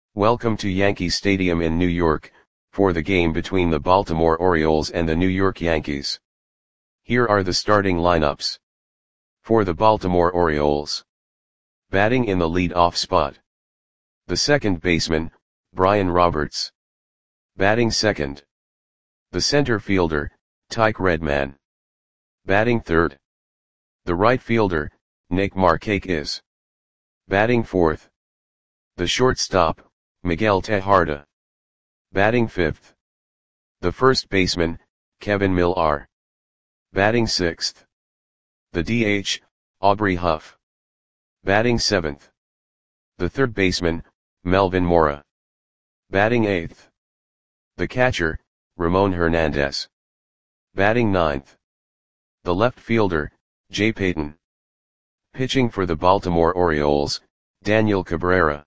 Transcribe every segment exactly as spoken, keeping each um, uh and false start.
Welcome to Yankee Stadium in New York, for the game between the Baltimore Orioles and the New York Yankees. Here are the starting lineups. For the Baltimore Orioles. Batting in the lead-off spot. The second baseman, Brian Roberts. Batting second. The center fielder, Tyke Redman. Batting third. The right fielder, Nick Markakis. Batting fourth. The shortstop, Miguel Tejada. Batting fifth. The first baseman, Kevin Millar. Batting sixth. The D H, Aubrey Huff. Batting seventh. The third baseman, Melvin Mora. Batting eighth. The catcher, Ramon Hernandez. Batting ninth. The left fielder, Jay Payton. Pitching for the Baltimore Orioles, Daniel Cabrera.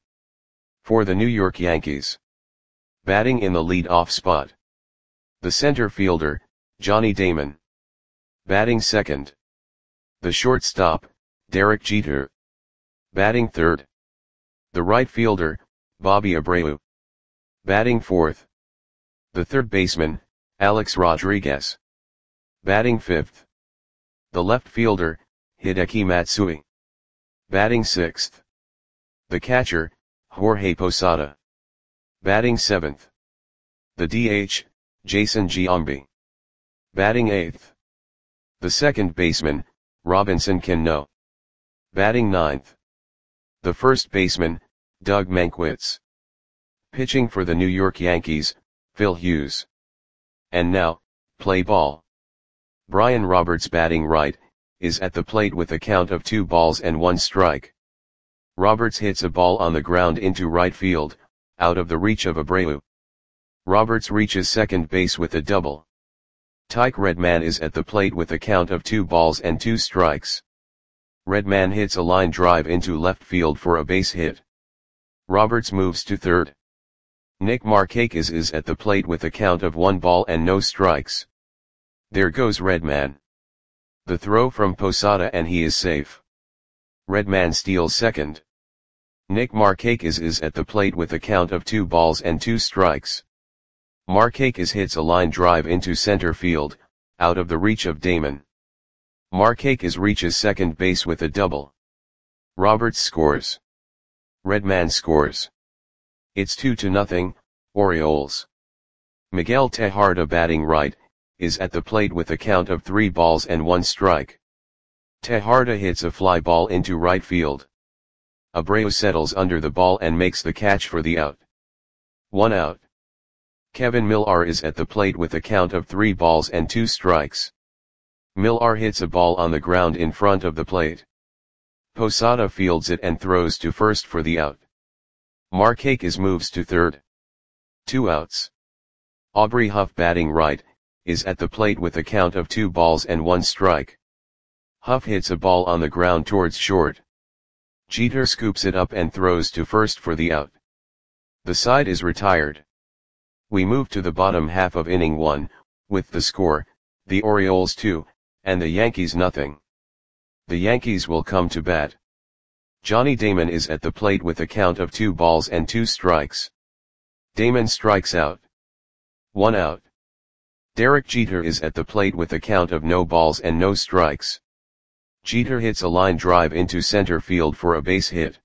For the New York Yankees. Batting in the lead-off spot. The center fielder, Johnny Damon. Batting second. The shortstop, Derek Jeter. Batting third. The right fielder, Bobby Abreu. Batting fourth. The third baseman, Alex Rodriguez. Batting fifth. The left fielder, Hideki Matsui. Batting sixth. The catcher, Jorge Posada. Batting seventh. The D H, Jason Giambi. Batting eighth. The second baseman, Robinson Cano. Batting ninth. The first baseman, Doug Mankiewicz. Pitching for the New York Yankees, Phil Hughes. And now, play ball. Brian Roberts batting right, is at the plate with a count of two balls and one strike. Roberts hits a ball on the ground into right field, out of the reach of Abreu. Roberts reaches second base with a double. Tyke Redman is at the plate with a count of two balls and two strikes. Redman hits a line drive into left field for a base hit. Roberts moves to third. Nick Markakis is at the plate with a count of one ball and no strikes. There goes Redman. The throw from Posada and he is safe. Redman steals second. Nick Markakis is at the plate with a count of two balls and two strikes. Markakis hits a line drive into center field, out of the reach of Damon. Markakis reaches second base with a double. Roberts scores. Redman scores. It's two to nothing, Orioles. Miguel Tejada batting right, is at the plate with a count of three balls and one strike. Tejada hits a fly ball into right field. Abreu settles under the ball and makes the catch for the out. One out. Kevin Millar is at the plate with a count of three balls and two strikes. Millar hits a ball on the ground in front of the plate. Posada fields it and throws to first for the out. Markakis moves to third. Two outs. Aubrey Huff batting right, is at the plate with a count of two balls and one strike. Huff hits a ball on the ground towards short. Jeter scoops it up and throws to first for the out. The side is retired. We move to the bottom half of inning one, with the score, the Orioles two, and the Yankees nothing. The Yankees will come to bat. Johnny Damon is at the plate with a count of two balls and two strikes. Damon strikes out. One out. Derek Jeter is at the plate with a count of no balls and no strikes. Jeter hits a line drive into center field for a base hit.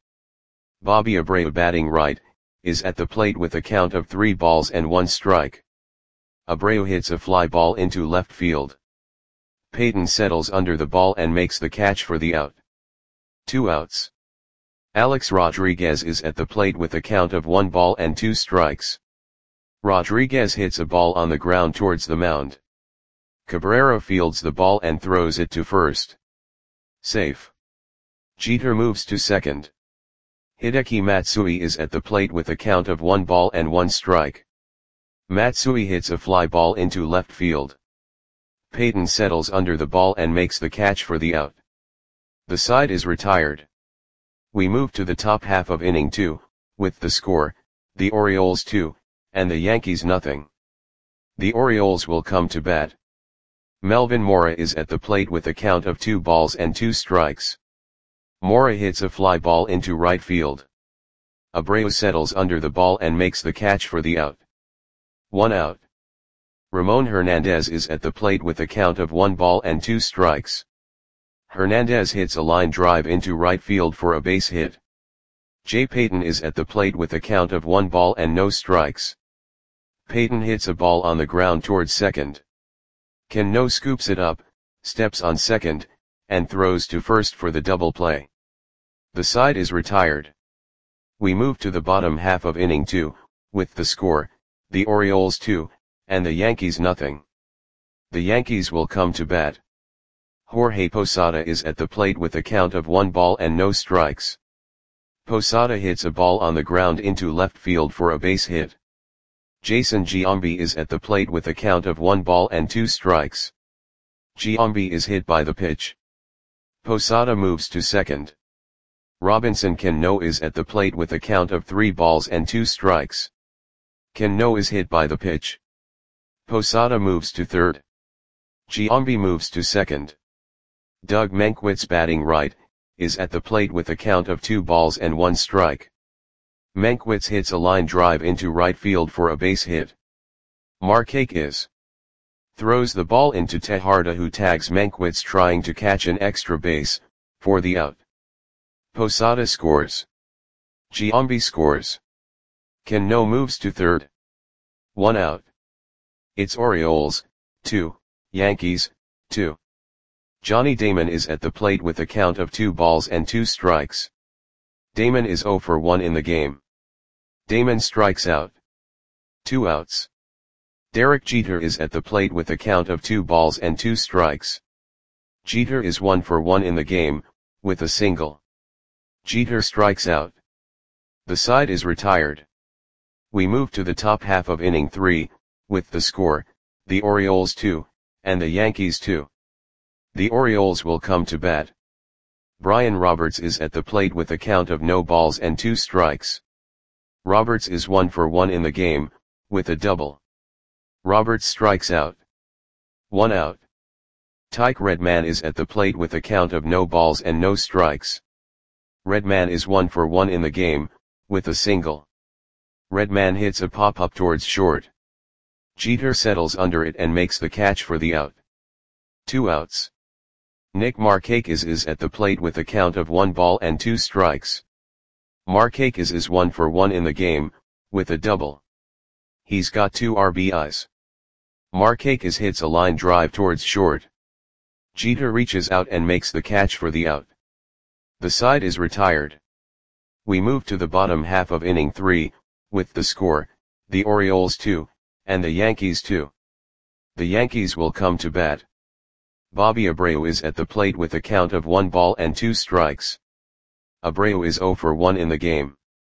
Bobby Abreu batting right, is at the plate with a count of three balls and one strike. Abreu hits a fly ball into left field. Payton settles under the ball and makes the catch for the out. Two outs. Alex Rodriguez is at the plate with a count of one ball and two strikes. Rodriguez hits a ball on the ground towards the mound. Cabrera fields the ball and throws it to first. Safe. Jeter moves to second. Hideki Matsui is at the plate with a count of one ball and one strike. Matsui hits a fly ball into left field. Payton settles under the ball and makes the catch for the out. The side is retired. We move to the top half of inning two, with the score, the Orioles two, and the Yankees nothing. The Orioles will come to bat. Melvin Mora is at the plate with a count of two balls and two strikes. Mora hits a fly ball into right field. Abreu settles under the ball and makes the catch for the out. One out. Ramon Hernandez is at the plate with a count of one ball and two strikes. Hernandez hits a line drive into right field for a base hit. Jay Payton is at the plate with a count of one ball and no strikes. Payton hits a ball on the ground towards second. Ken No scoops it up, steps on second, and throws to first for the double play. The side is retired. We move to the bottom half of inning two, with the score, the Orioles two, and the Yankees nothing. The Yankees will come to bat. Jorge Posada is at the plate with a count of one ball and no strikes. Posada hits a ball on the ground into left field for a base hit. Jason Giambi is at the plate with a count of one ball and two strikes. Giambi is hit by the pitch. Posada moves to second. Robinson Cano is at the plate with a count of three balls and two strikes. Cano is hit by the pitch. Posada moves to third. Giambi moves to second. Doug Mankiewicz, batting right, is at the plate with a count of two balls and one strike. Mankiewicz hits a line drive into right field for a base hit. Markakis throws the ball into Tejada, who tags Mankiewicz trying to catch an extra base, for the out. Posada scores. Giambi scores. Cano moves to third. One out. It's Orioles, two, Yankees, two. Johnny Damon is at the plate with a count of two balls and two strikes. Damon is zero for one in the game. Damon strikes out. Two outs. Derek Jeter is at the plate with a count of two balls and two strikes. Jeter is one for one in the game, with a single. Jeter strikes out. The side is retired. We move to the top half of inning three, with the score, the Orioles two, and the Yankees two. The Orioles will come to bat. Brian Roberts is at the plate with a count of no balls and two strikes. Roberts is one for one in the game, with a double. Roberts strikes out. One out. Tyke Redman is at the plate with a count of no balls and no strikes. Redman is one for one in the game, with a single. Redman hits a pop-up towards short. Jeter settles under it and makes the catch for the out. Two outs. Nick Markakis is at the plate with a count of one ball and two strikes. Markakis is one for one in the game, with a double. He's got two R B Is. Markakis hits a line drive towards short. Jeter reaches out and makes the catch for the out. The side is retired. We move to the bottom half of inning three, with the score, the Orioles two, and the Yankees two. The Yankees will come to bat. Bobby Abreu is at the plate with a count of one ball and two strikes. Abreu is zero for one in the game.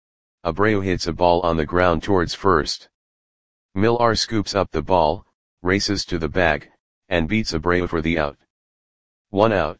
Abreu hits a ball on the ground towards first. Millar scoops up the ball, races to the bag, and beats Abreu for the out. One out.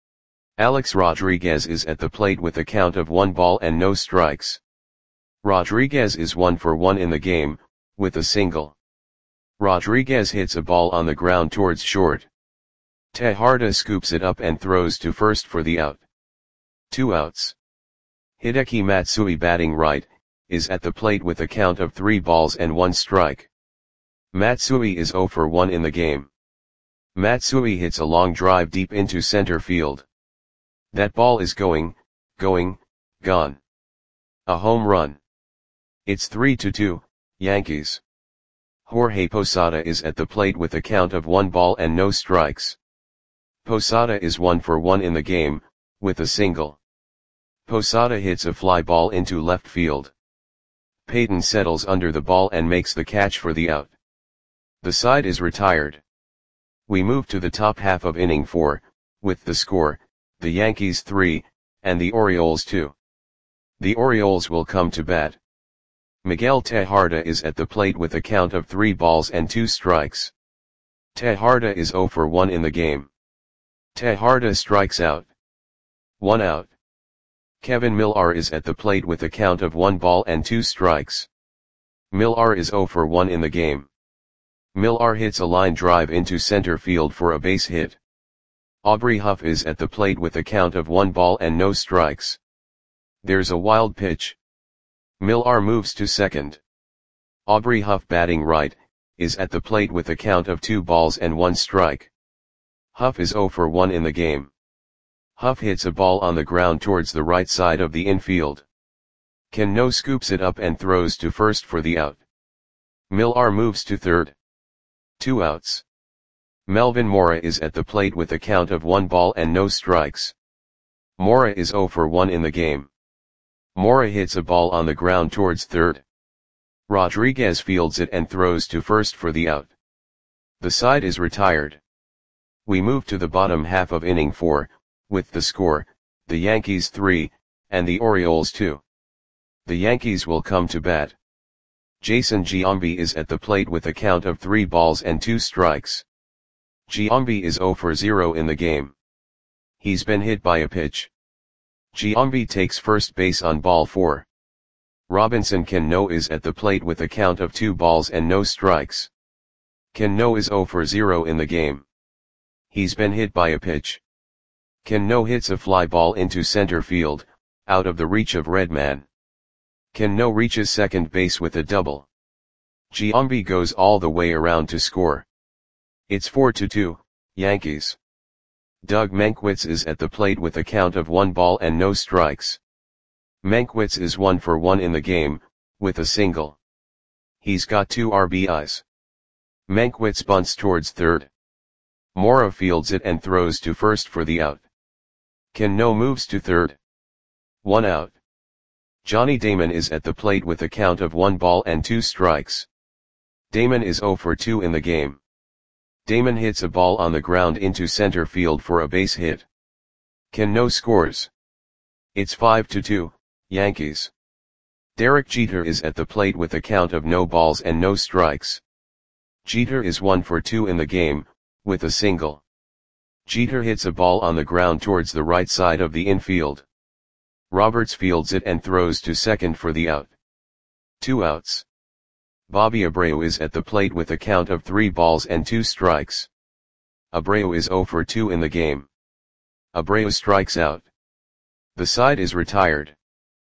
Alex Rodriguez is at the plate with a count of one ball and no strikes. Rodriguez is one for one in the game, with a single. Rodriguez hits a ball on the ground towards short. Tejada scoops it up and throws to first for the out. Two outs. Hideki Matsui, batting right, is at the plate with a count of three balls and one strike. Matsui is zero for one in the game. Matsui hits a long drive deep into center field. That ball is going, going, gone. A home run. It's three to two, Yankees. Jorge Posada is at the plate with a count of one ball and no strikes. Posada is one for one in the game, with a single. Posada hits a fly ball into left field. Payton settles under the ball and makes the catch for the out. The side is retired. We move to the top half of inning four, with the score, the Yankees three, and the Orioles two. The Orioles will come to bat. Miguel Tejada is at the plate with a count of three balls and two strikes. Tejada is zero for one in the game. Tejada strikes out. One out. Kevin Millar is at the plate with a count of one ball and two strikes. Millar is zero for one in the game. Millar hits a line drive into center field for a base hit. Aubrey Huff is at the plate with a count of one ball and no strikes. There's a wild pitch. Millar moves to second. Aubrey Huff, batting right, is at the plate with a count of two balls and one strike. Huff is zero for one in the game. Huff hits a ball on the ground towards the right side of the infield. Cano scoops it up and throws to first for the out. Millar moves to third. Two outs. Melvin Mora is at the plate with a count of one ball and no strikes. Mora is zero for one in the game. Mora hits a ball on the ground towards third. Rodriguez fields it and throws to first for the out. The side is retired. We move to the bottom half of inning four, with the score, the Yankees three, and the Orioles two. The Yankees will come to bat. Jason Giambi is at the plate with a count of three balls and two strikes. Giambi is zero for zero in the game. He's been hit by a pitch. Giambi takes first base on ball four. Robinson Cano is at the plate with a count of two balls and no strikes. Cano is zero for zero in the game. He's been hit by a pitch. Cano hits a fly ball into center field, out of the reach of Redman. Cano reaches second base with a double. Giambi goes all the way around to score. It's four to two, Yankees. Doug Mankiewicz is at the plate with a count of one ball and no strikes. Mankiewicz is one for one in the game, with a single. He's got two R B Is. Mankiewicz bunts towards third. Mora fields it and throws to first for the out. Cano moves to third. One out. Johnny Damon is at the plate with a count of one ball and two strikes. Damon is zero for two in the game. Damon hits a ball on the ground into center field for a base hit. Cano scores. It's five to two, Yankees. Derek Jeter is at the plate with a count of no balls and no strikes. Jeter is one for two in the game, with a single. Jeter hits a ball on the ground towards the right side of the infield. Roberts fields it and throws to second for the out. Two outs. Bobby Abreu is at the plate with a count of three balls and two strikes. Abreu is zero for two in the game. Abreu strikes out. The side is retired.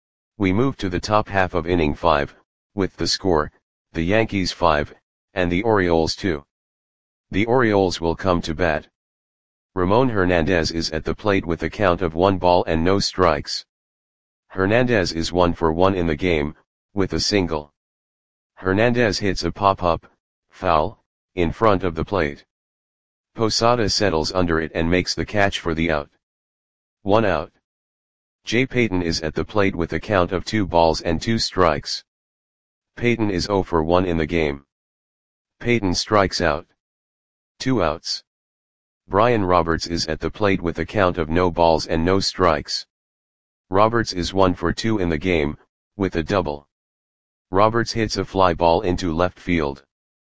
We move to the top half of inning five, with the score, the Yankees five, and the Orioles two. The Orioles will come to bat. Ramon Hernandez is at the plate with a count of one ball and no strikes. Hernandez is one for one in the game, with a single. Hernandez hits a pop-up, foul, in front of the plate. Posada settles under it and makes the catch for the out. One out. Jay Payton is at the plate with a count of two balls and two strikes. Payton is zero for one in the game. Payton strikes out. Two outs. Brian Roberts is at the plate with a count of no balls and no strikes. Roberts is one for two in the game, with a double. Roberts hits a fly ball into left field.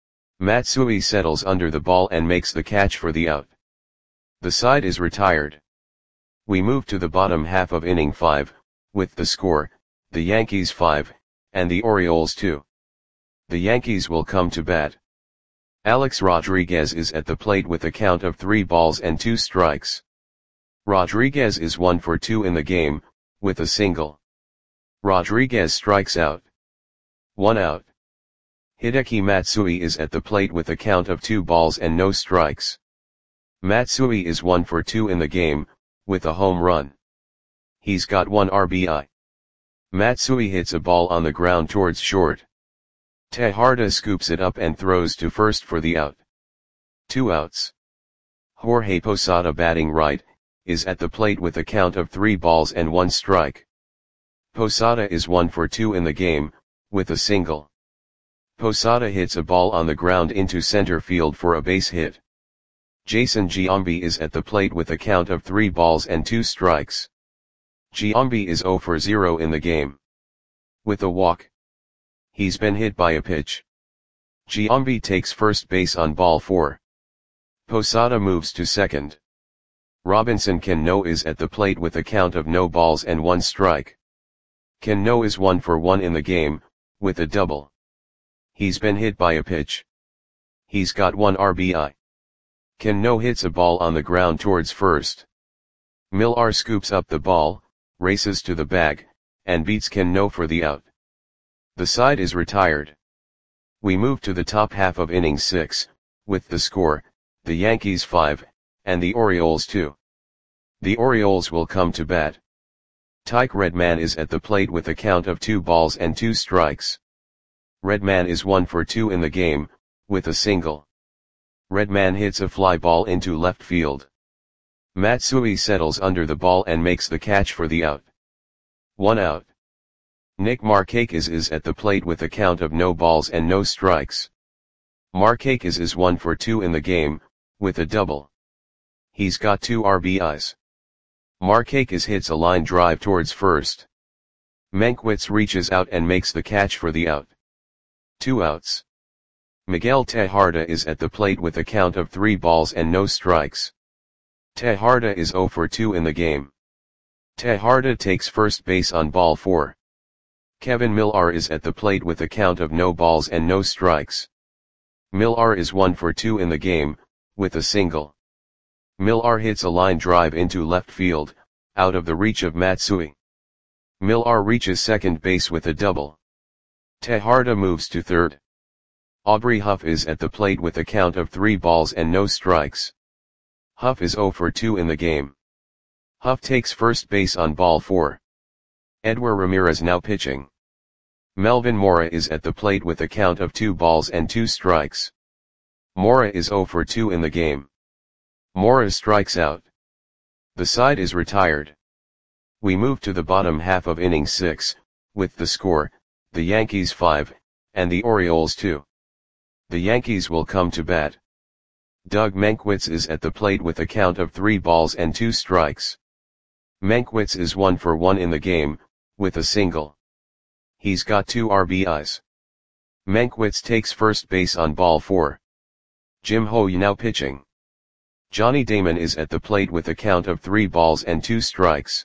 Matsui settles under the ball and makes the catch for the out. The side is retired. We move to the bottom half of inning five, with the score, the Yankees five, and the Orioles two. The Yankees will come to bat. Alex Rodriguez is at the plate with a count of three balls and two strikes. Rodriguez is one for two in the game, with a single. Rodriguez strikes out. One out. Hideki Matsui is at the plate with a count of two balls and no strikes. Matsui is one for two in the game, with a home run. He's got one R B I. Matsui hits a ball on the ground towards short. Tejada scoops it up and throws to first for the out. Two outs. Jorge Posada, batting right, is at the plate with a count of three balls and one strike. Posada is one for two in the game, with a single. Posada hits a ball on the ground into center field for a base hit. Jason Giambi is at the plate with a count of three balls and two strikes. Giambi is zero for zero in the game. With a walk. He's been hit by a pitch. Giambi takes first base on ball four. Posada moves to second. Robinson Cano is at the plate with a count of no balls and one strike. Cano is one for one in the game, with a double. He's been hit by a pitch. He's got one R B I. Cano hits a ball on the ground towards first. Millar scoops up the ball, races to the bag, and beats Cano for the out. The side is retired. We move to the top half of inning six, with the score, the Yankees five, and the Orioles two. The Orioles will come to bat. Tyke Redman is at the plate with a count of two balls and two strikes. Redman is one for two in the game, with a single. Redman hits a fly ball into left field. Matsui settles under the ball and makes the catch for the out. One out. Nick Markakis is at the plate with a count of no balls and no strikes. Markakis is one for two in the game, with a double. He's got two R B Is. Markakis hits a line drive towards first. Mankiewicz reaches out and makes the catch for the out. Two outs. Miguel Tejada is at the plate with a count of three balls and no strikes. Tejada is zero for two in the game. Tejada takes first base on ball four. Kevin Millar is at the plate with a count of no balls and no strikes. Millar is one for two in the game, with a single. Millar hits a line drive into left field, out of the reach of Matsui. Millar reaches second base with a double. Tejada moves to third. Aubrey Huff is at the plate with a count of three balls and no strikes. Huff is zero for two in the game. Huff takes first base on ball four. Edward Ramirez now pitching. Melvin Mora is at the plate with a count of two balls and two strikes. Mora is zero for two in the game. Mora strikes out. The side is retired. We move to the bottom half of inning six, with the score, the Yankees five, and the Orioles two. The Yankees will come to bat. Doug Mankiewicz is at the plate with a count of three balls and two strikes. Mankiewicz is one for one in the game, with a single. He's got two R B Is. Mankiewicz takes first base on ball four. Jim Hoye now pitching. Johnny Damon is at the plate with a count of three balls and two strikes.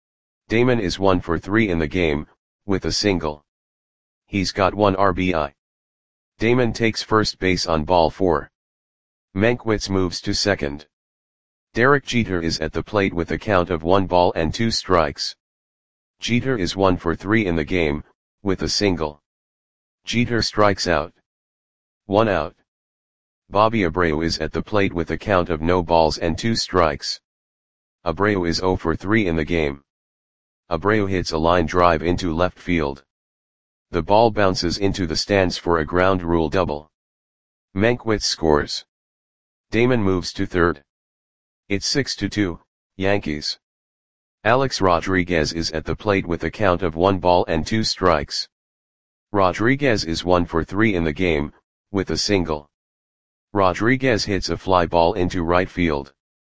Damon is one for three in the game, with a single. He's got one R B I. Damon takes first base on ball four. Mankiewicz moves to second. Derek Jeter is at the plate with a count of one ball and two strikes. Jeter is one for three in the game, with a single. Jeter strikes out. One out. Bobby Abreu is at the plate with a count of no balls and two strikes. Abreu is zero for three in the game. Abreu hits a line drive into left field. The ball bounces into the stands for a ground rule double. Mankiewicz scores. Damon moves to third. It's six to two, Yankees. Alex Rodriguez is at the plate with a count of one ball and two strikes. Rodriguez is one for three in the game, with a single. Rodriguez hits a fly ball into right field.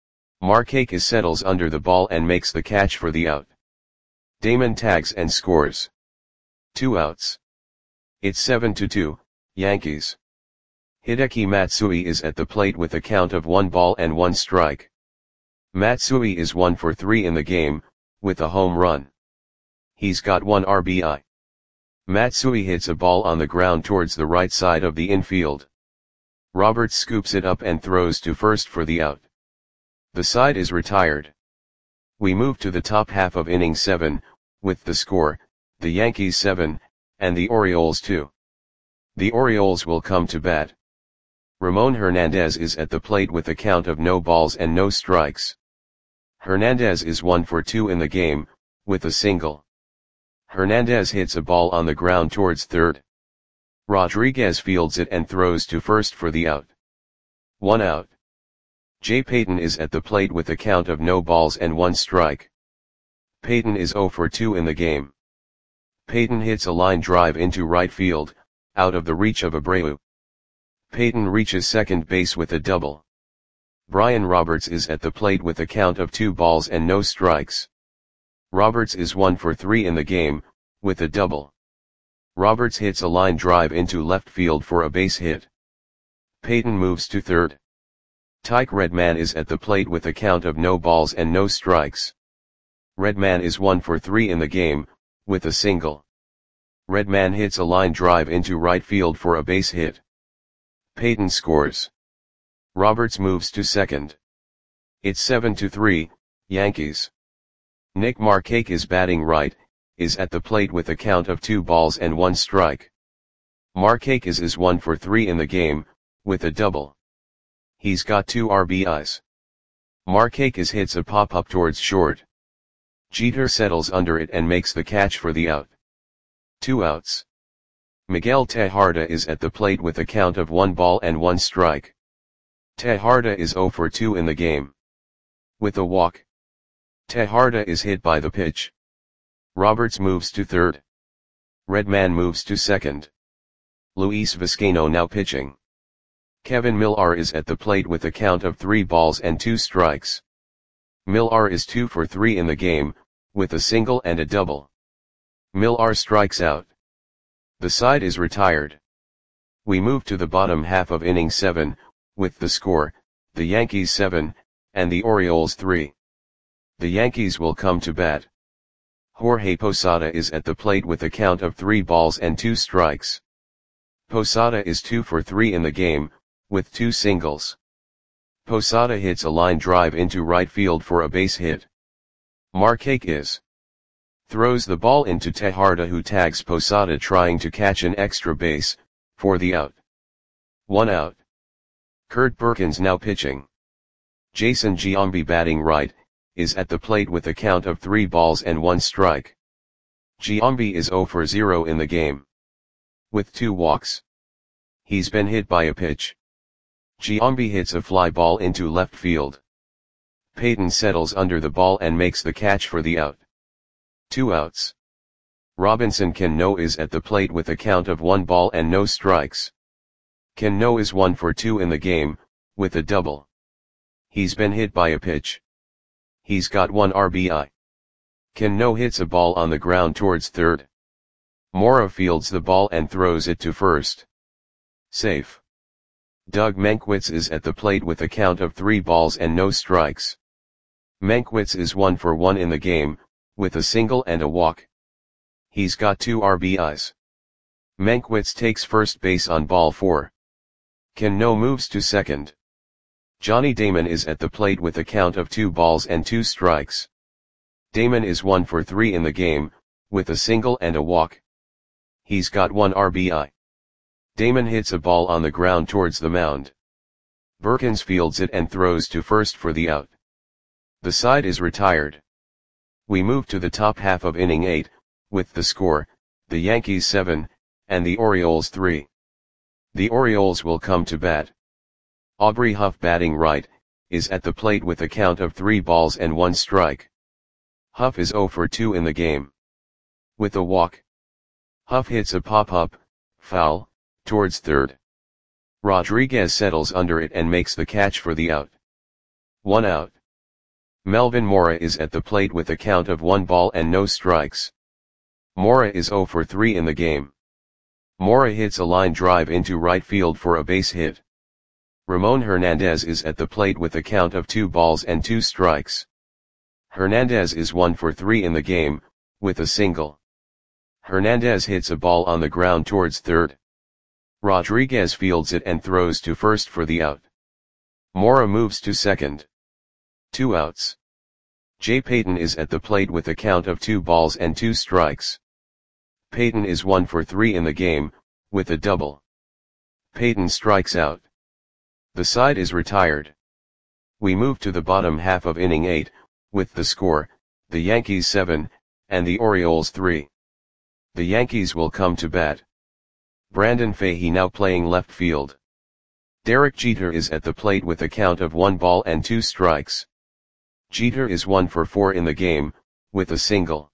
Markakis settles under the ball and makes the catch for the out. Damon tags and scores. Two outs. It's seven to two, Yankees. Hideki Matsui is at the plate with a count of one ball and one strike. Matsui is one for three in the game, with a home run. He's got one R B I. Matsui hits a ball on the ground towards the right side of the infield. Roberts scoops it up and throws to first for the out. The side is retired. We move to the top half of inning seven, with the score, the Yankees seven, and the Orioles two. The Orioles will come to bat. Ramon Hernandez is at the plate with a count of no balls and no strikes. Hernandez is one for two in the game, with a single. Hernandez hits a ball on the ground towards third. Rodriguez fields it and throws to first for the out. One out. Jay Payton is at the plate with a count of no balls and one strike. Payton is zero for two in the game. Payton hits a line drive into right field, out of the reach of Abreu. Payton reaches second base with a double. Brian Roberts is at the plate with a count of two balls and no strikes. Roberts is one for three in the game, with a double. Roberts hits a line drive into left field for a base hit. Payton moves to third. Tyke Redman is at the plate with a count of no balls and no strikes. Redman is one for three in the game, with a single. Redman hits a line drive into right field for a base hit. Payton scores. Roberts moves to second. It's seven to three, Yankees. Nick Markakis batting right, is at the plate with a count of two balls and one strike. Markakis is one for three in the game, with a double. He's got two R B Is. Markakis hits a pop-up towards short. Jeter settles under it and makes the catch for the out. Two outs. Miguel Tejada is at the plate with a count of one ball and one strike. Tejada is zero for two in the game. With a walk. Tejada is hit by the pitch. Roberts moves to third. Redman moves to second. Luis Vizcaino now pitching. Kevin Millar is at the plate with a count of three balls and two strikes. Millar is two for three in the game, with a single and a double. Millar strikes out. The side is retired. We move to the bottom half of inning seven, with the score, the Yankees seven, and the Orioles three. The Yankees will come to bat. Jorge Posada is at the plate with a count of three balls and two strikes. Posada is two for three in the game, with two singles. Posada hits a line drive into right field for a base hit. Markakis throws the ball into Tejada, who tags Posada trying to catch an extra base, for the out. One out. Kurt Perkins now pitching. Jason Giambi batting right, is at the plate with a count of three balls and one strike. Giambi is zero for zero in the game. With two walks. He's been hit by a pitch. Giambi hits a fly ball into left field. Payton settles under the ball and makes the catch for the out. Two outs. Robinson Cano is at the plate with a count of one ball and no strikes. Cano is one for two in the game, with a double. He's been hit by a pitch. He's got one R B I. Cano hits a ball on the ground towards third. Mora fields the ball and throws it to first. Safe. Doug Mankiewicz is at the plate with a count of three balls and no strikes. Mankiewicz is one for one in the game, with a single and a walk. He's got two R B Is. Mankiewicz takes first base on ball four. Cano moves to second. Johnny Damon is at the plate with a count of two balls and two strikes. Damon is one for three in the game, with a single and a walk. He's got one R B I. Damon hits a ball on the ground towards the mound. Perkins fields it and throws to first for the out. The side is retired. We move to the top half of inning eight, with the score, the Yankees seven, and the Orioles three. The Orioles will come to bat. Aubrey Huff batting right, is at the plate with a count of three balls and one strike. Huff is zero for two in the game. With a walk. Huff hits a pop-up, foul, towards third. Rodriguez settles under it and makes the catch for the out. One out. Melvin Mora is at the plate with a count of one ball and no strikes. Mora is zero for three in the game. Mora hits a line drive into right field for a base hit. Ramon Hernandez is at the plate with a count of two balls and two strikes. Hernandez is one for three in the game, with a single. Hernandez hits a ball on the ground towards third. Rodriguez fields it and throws to first for the out. Mora moves to second. Two outs. Jay Payton is at the plate with a count of two balls and two strikes. Payton is one for three in the game, with a double. Payton strikes out. The side is retired. We move to the bottom half of inning eight, with the score, the Yankees seven, and the Orioles three. The Yankees will come to bat. Brandon Fahey now playing left field. Derek Jeter is at the plate with a count of one ball and two strikes. Jeter is one for four in the game, with a single.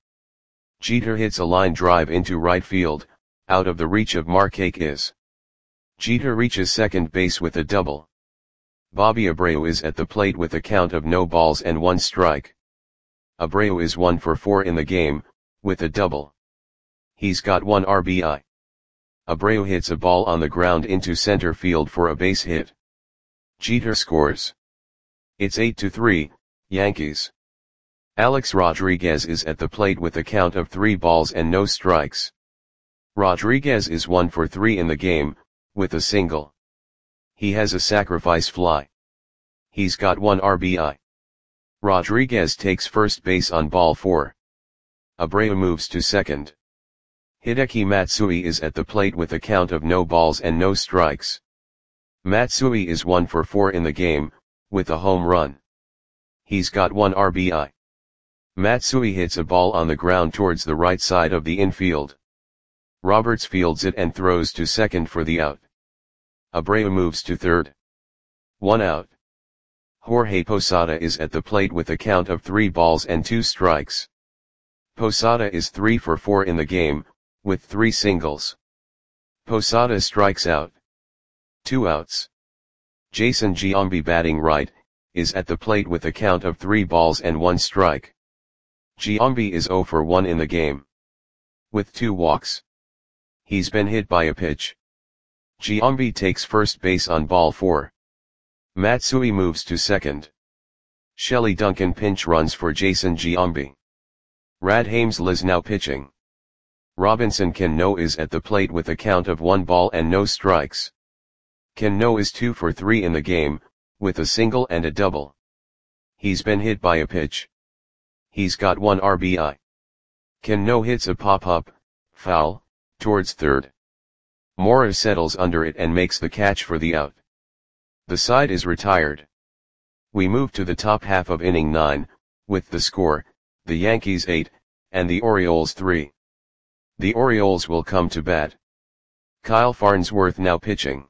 Jeter hits a line drive into right field, out of the reach of Markakis. Jeter reaches second base with a double. Bobby Abreu is at the plate with a count of no balls and one strike. Abreu is one for four in the game, with a double. He's got one R B I. Abreu hits a ball on the ground into center field for a base hit. Jeter scores. It's eight to three, Yankees. Alex Rodriguez is at the plate with a count of three balls and no strikes. Rodriguez is one for three in the game, with a single. He has a sacrifice fly. He's got one R B I. Rodriguez takes first base on ball four. Abreu moves to second. Hideki Matsui is at the plate with a count of no balls and no strikes. Matsui is one for four in the game, with a home run. He's got one R B I. Matsui hits a ball on the ground towards the right side of the infield. Roberts fields it and throws to second for the out. Abreu moves to third. One out. Jorge Posada is at the plate with a count of three balls and two strikes. Posada is three for four in the game, with three singles. Posada strikes out. Two outs. Jason Giambi, batting right, is at the plate with a count of three balls and one strike. Giambi is zero for one in the game, with two walks. He's been hit by a pitch. Giambi takes first base on ball four. Matsui moves to second. Shelly Duncan pinch runs for Jason Giambi. Rad Hamesley is now pitching. Robinson Cano is at the plate with a count of one ball and no strikes. Cano is two for three in the game, with a single and a double. He's been hit by a pitch. He's got one R B I. Cano hits a pop-up, foul, towards third. Mora settles under it and makes the catch for the out. The side is retired. We move to the top half of inning nine, with the score, the Yankees eight, and the Orioles three. The Orioles will come to bat. Kyle Farnsworth now pitching.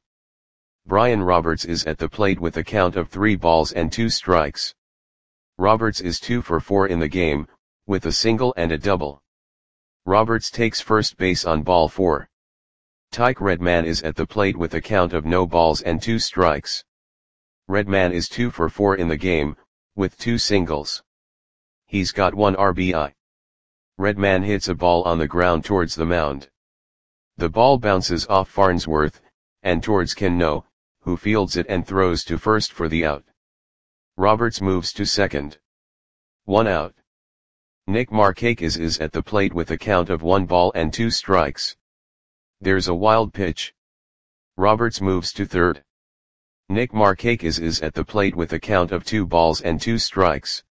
Brian Roberts is at the plate with a count of three balls and two strikes. Roberts is two for four in the game, with a single and a double. Roberts takes first base on ball four. Tyke Redman is at the plate with a count of no balls and two strikes. Redman is two for four in the game, with two singles. He's got one R B I. Redman hits a ball on the ground towards the mound. The ball bounces off Farnsworth, and towards Cano, who fields it and throws to first for the out. Roberts moves to second. One out. Nick Markakis is at the plate with a count of one ball and two strikes. There's a wild pitch. Roberts moves to third. Nick Markakis is at the plate with a count of two balls and two strikes.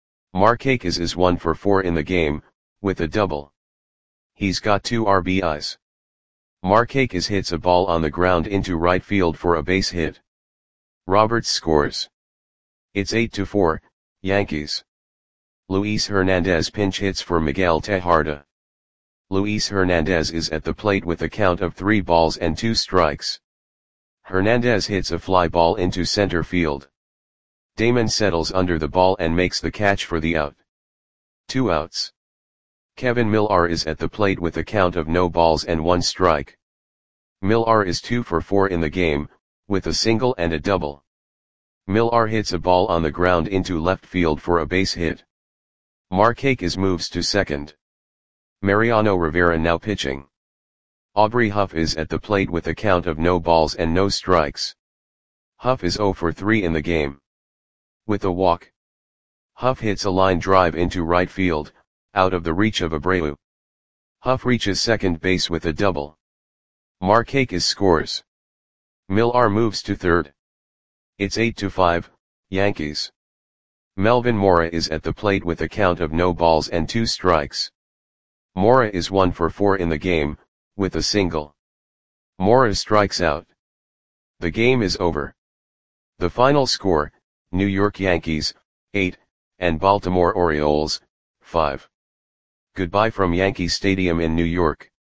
Markakis is one for four in the game, with a double. He's got two R B Is. Markakis hits a ball on the ground into right field for a base hit. Roberts scores. It's eight to four, Yankees. Luis Hernandez pinch hits for Miguel Tejada. Luis Hernandez is at the plate with a count of three balls and two strikes. Hernandez hits a fly ball into center field. Damon settles under the ball and makes the catch for the out. Two outs. Kevin Millar is at the plate with a count of no balls and one strike. Millar is two for four in the game, with a single and a double. Millar hits a ball on the ground into left field for a base hit. Markakis moves to second. Mariano Rivera now pitching. Aubrey Huff is at the plate with a count of no balls and no strikes. Huff is zero for three in the game, with a walk. Huff hits a line drive into right field, out of the reach of Abreu. Huff reaches second base with a double. Markakis scores. Millar moves to third. It's eight to five, Yankees. Melvin Mora is at the plate with a count of no balls and two strikes. Mora is one for four in the game, with a single. Mora strikes out. The game is over. The final score, New York Yankees, eight, and Baltimore Orioles, five. Goodbye from Yankee Stadium in New York.